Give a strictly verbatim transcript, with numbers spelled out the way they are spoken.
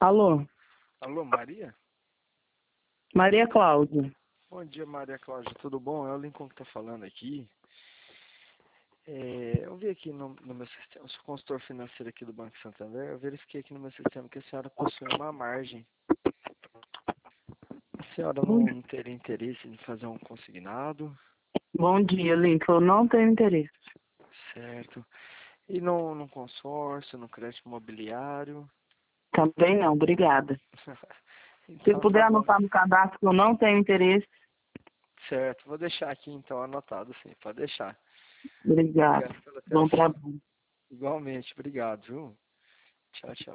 Alô, Alô, Maria? Maria Cláudia. Bom dia, Maria Cláudia, tudo bom? É o Lincoln que está falando aqui. É, eu vi aqui no, no meu sistema, eu sou consultor financeiro aqui do Banco Santander, eu verifiquei aqui no meu sistema que a senhora possui uma margem. A senhora não, não teria interesse em fazer um consignado, Bom dia, Lincoln. Eu não tenho interesse. certo? E no, no consórcio, no crédito imobiliário? Também não, obrigada. Se Então tá puder bom, anotar no cadastro que eu não tenho interesse, certo. Vou deixar aqui então anotado, sim, pode deixar. obrigada. Obrigado pela Bom atenção. trabalho. Igualmente, obrigado, viu? Tchau, tchau.